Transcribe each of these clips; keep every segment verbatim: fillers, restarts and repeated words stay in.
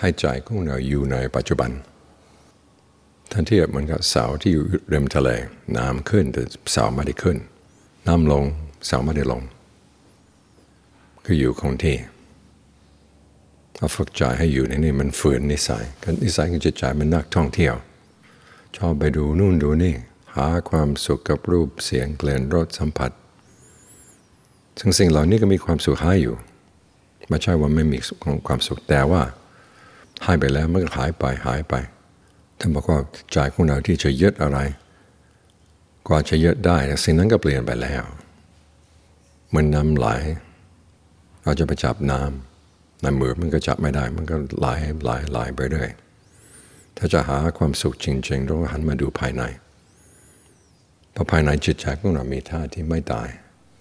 ให้ใจของเราอยู่ในปัจจุบันท่านเทียบเหมือนกับเสาที่อยู่ริมทะเลน้ำขึ้นแต่เสาไม่ได้ขึ้นน้ำลงเสาไม่ได้ลงคืออยู่คงที่เอาฝึกใจให้อยู่ในนี่มันฝืนนิสัยกันนิสัยของจิตใจมันนักท่องเที่ยวชอบไปดูนู่นดูนี่หาความสุขกับรูปเสียงกลิ่นรสสัมผัสซึ่งสิ่งเหล่านี้ก็มีความสุขให้อยู่ไม่ใช่ว่าไม่มีความสุขแต่ว่าให้ไปแล้วมันก็หายไปหายไปท่านบอกว่าใจของเราที่จะยึดอะไรกว่าจะยึดได้สิ่งนั้นก็เปลี่ยนไปแล้วเหมือนน้ำไหลเราจะไปจับน้ำในมือมันก็จับไม่ได้มันก็ไหลไหลไหลไปเรื่อยถ้าจะหาความสุขจริงๆต้องหันมาดูภายในเพราะภายในจิตใจของเรามีท่าที่ไม่ตาย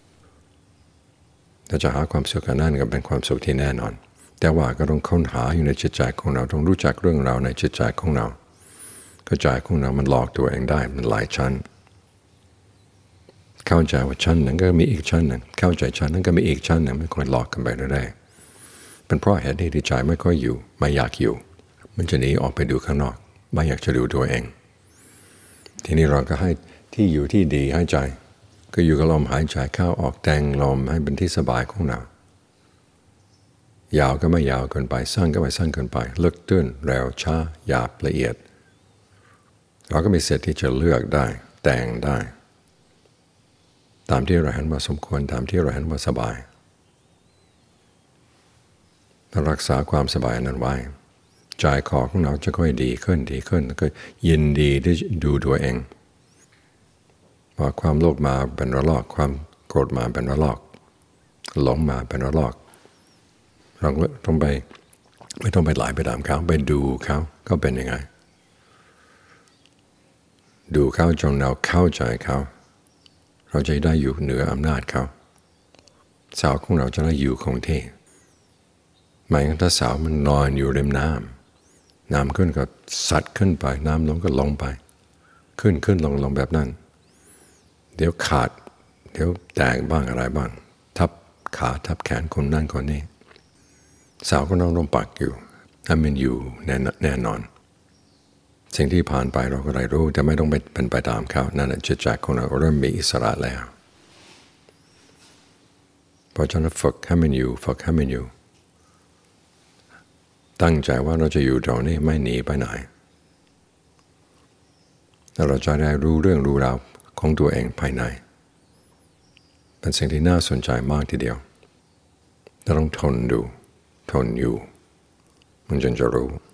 ถ้าจะหาความสุขนั่นก็เป็นความสุขที่แน่นอนแต่ว่าก็ต้องค้นหาอยู่ในจิตใจของเราต้องรู้จักเรื่องราวในจิตใจของเราเข้าใจของเรามันหลอกตัวเองได้มันหลายชั้นเข้าใจว่าชั้นหนึ่งก็มีอีกชั้นหนึ่งเข้าใจชั้นนั้นก็มีอีกชั้นหนึ่งไม่ค่อยหลอกกันไปเรื่อยๆเป็นเพราะเหตุที่ใจไม่ค่อยอยู่ไม่อยากอยู่มันจะหนีออกไปดูข้างนอกไม่อยากจะดูตัวเองทีนี้เราก็ให้ที่อยู่ที่ดีให้ใจก็อยู่กับลมหายใจเข้าออกแต่งลมให้เป็นที่สบายของเรายาวก็ไม่ยาวเกินไปสั้นก็ไม่สั้นเกินไปลึกตื้นเร็วช้าหยาบละเอียดเราก็มีสิทธิ์ที่จะเลือกได้แต่งได้ตามที่เราเห็นว่าสมควรตามที่เราเห็นว่าสบายเรารักษาความสบายนั้นไว้ใจคอของเราจะค่อยดีขึ้นดีขึ้นก็ยินดีที่ดูตัวเองพอความโลภมาเป็นระลอกความโกรธมาเป็นระลอกหลงมาเป็นระลอกเราต้องไปไม่ต้องไปหลายไปตามเขาไปดูเขาเขาเป็นยังไงดูเขาจนเราเข้าใจเขาเราจะได้อยู่เหนืออำนาจเขาเสาของเราจะได้อยู่คงที่ไม่งั้นถ้าเสามันนอนอยู่ริมน้ำน้ำขึ้นก็ซัดขึ้นไปน้ำลงก็ลงไปขึ้นขึ้นลงลงแบบนั้นเดี๋ยวขาดเดี๋ยวแตกบ้างอะไรบ้างทับขาทับแขนคนนั่นคนนี้เสาก็ต้องลงปักอยู่ให้มันอยู่แน่แน่นอนสิ่งที่ผ่านไปเราก็ได้รู้แต่ไม่ต้องไปเป็นไปตามเขานั่นแหละจิตใจของเราเริ่มมีอิสระแล้วเพราะฉะนั้นฝึกให้มันอยู่ฝึกให้มันอยู่ตั้งใจว่าเราจะอยู่ตรงนี้ไม่หนีไปไหนแล้วเราจะได้รู้เรื่องรู้ราวของตัวเองภายในเป็นสิ่งที่น่าสนใจมากทีเดียวเราต้องทนดูทนอยู่มันจนจะรู้